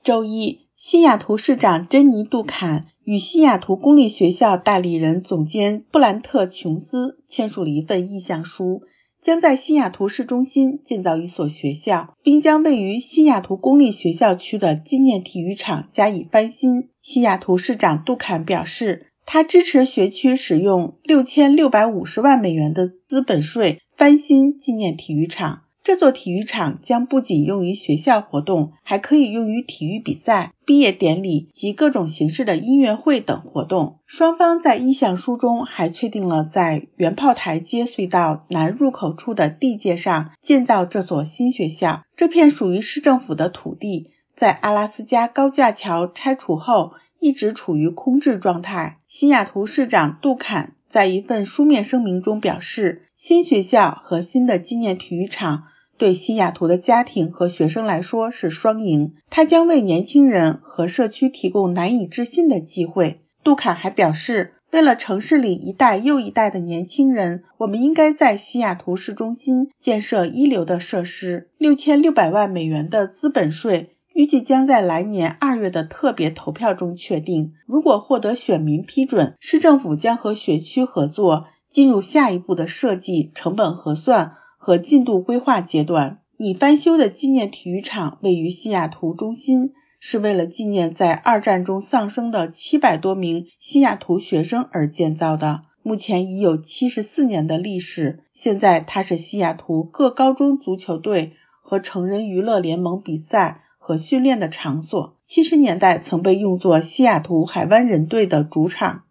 周一，西雅图市长珍妮·杜坎与西雅图公立学校代理人总监布兰特·琼斯签署了一份意向书，将在西雅图市中心建造一所学校，并将位于西雅图公立学校区的纪念体育场加以翻新。西雅图市长杜坎表示，他支持学区使用6650万美元的资本税翻新纪念体育场。这座体育场将不仅用于学校活动，还可以用于体育比赛、毕业典礼及各种形式的音乐会等活动。双方在意向书中还确定了在原炮台街隧道南入口处的地界上建造这所新学校。这片属于市政府的土地，在阿拉斯加高架桥拆除后一直处于空置状态。西雅图市长杜坎在一份书面声明中表示，新学校和新的纪念体育场对西雅图的家庭和学生来说是双赢，它将为年轻人和社区提供难以置信的机会。杜坎还表示，为了城市里一代又一代的年轻人，我们应该在西雅图市中心建设一流的设施。6600万美元的资本税预计将在来年2月的特别投票中确定。如果获得选民批准，市政府将和学区合作，进入下一步的设计、成本核算和进度规划阶段。拟翻修的纪念体育场位于西雅图中心，是为了纪念在二战中丧生的700多名西雅图学生而建造的。目前已有74年的历史，现在它是西雅图各高中足球队和成人娱乐联盟比赛和训练的场所。70年代曾被用作西雅图海湾人队的主场。